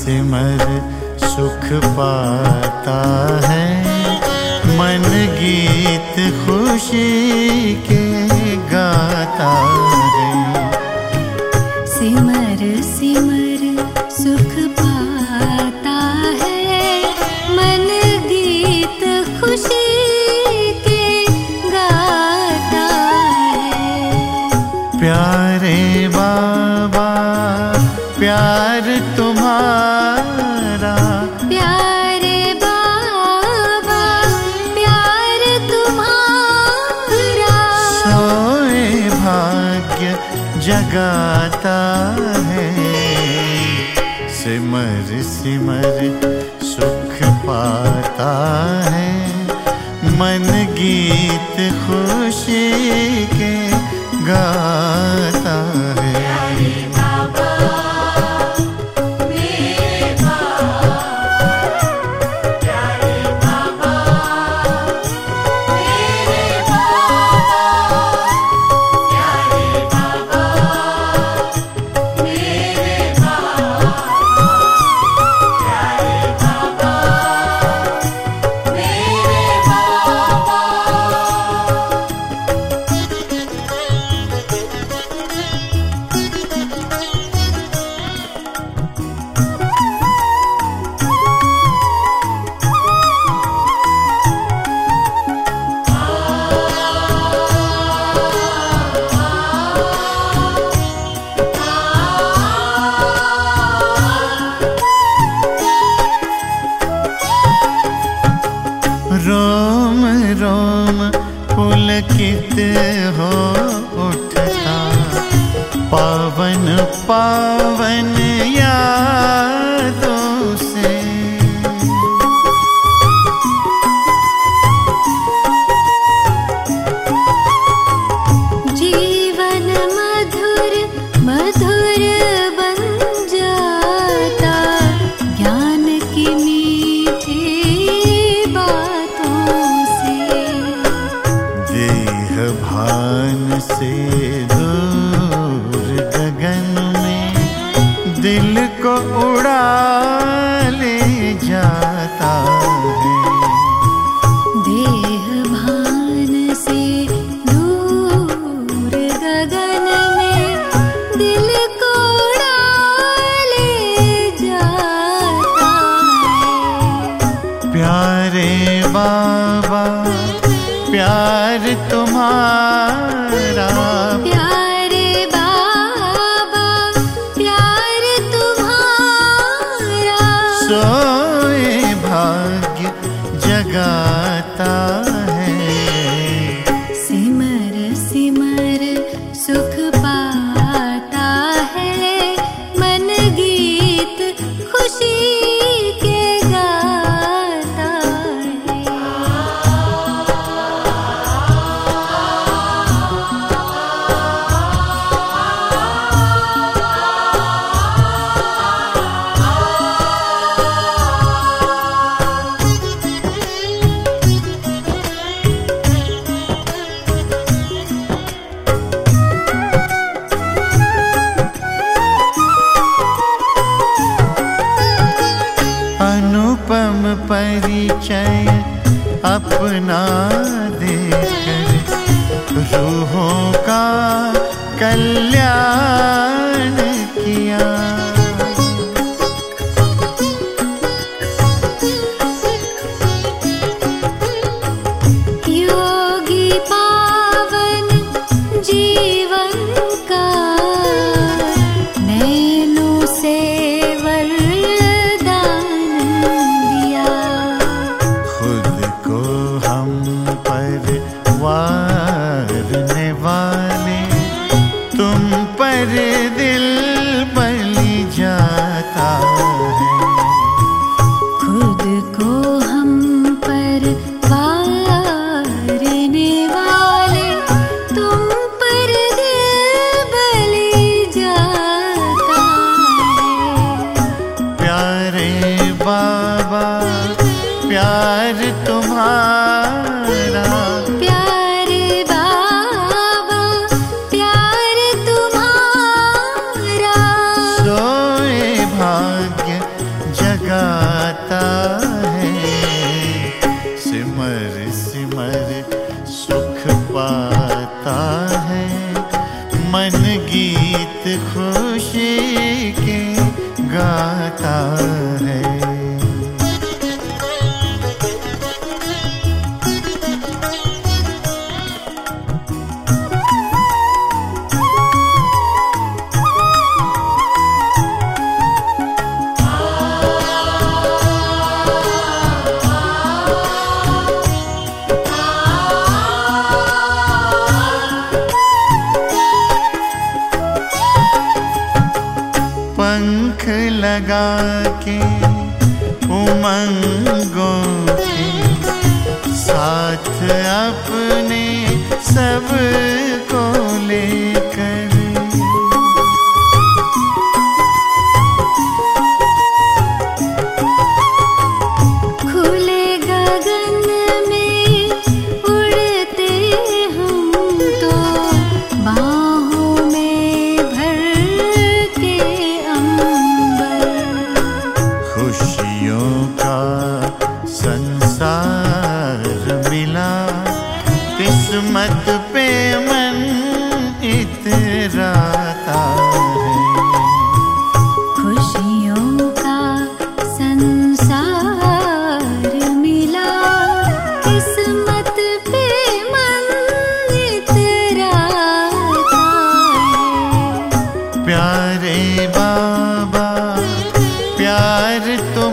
सिमर सुख पाता है, मन गीत खुशी के गाता है। सिमर सिमर सुख पाता है, मन गीत खुशी के गाता है। प्यारे बाबा प्यार तुम्हारा, प्यारे बाबा प्यार तुम्हारा, सोए भाग्य जगाता है। सिमर सिमर सुख पाता है, मन गीत खुशी के गाता है। रोम रोम पुलकित हो उठता, पावन पावन यादों से। जीवन मधुर मधुर बन जाता, ज्ञान की मीठी बातों से। देह भान से दूर गगन में दिल को उड़ा ले जाता है। देह भान से दूर गगन में दिल को उड़ा ले जाता है। प्यारे बाबा प्यार तुम्हारा, प्यारे बाबा प्यार तुम्हारा, सोए भाग्य जगाता है। सिमर सिमर सुख पाता है, मन गीत खुशी के गाता है। अनुपम परिचय अपना देकर, रूहों का कल्याण किया। योगी पावन जीवन का, नैनों से वरदान दिया। खुद को हम पर वारने वाले, तुम पर दिल बलि जाता है। खुद को हम पर वारने वाले, तुम पर दिल बलि जाता है। प्यारे बाबा प्यार तुम्हारा, प्यारे बाबा प्यार तुम्हारा, सोए भाग्य जगाता है। सिमर सिमर सुख पाता है, मन गीत खुशी के गाता है। पंख लगा के उमंगों के साथ अपने सबको लेकर, खुले गगन में उड़ते हम तो, बाहों में भर के अंबर। खुशियों का संसार मिला, किस्मत पे मन इतराता है। खुशियों का संसार मिला, किस्मत पे मन इतराता है। प्यारे बाबा प्यार तुम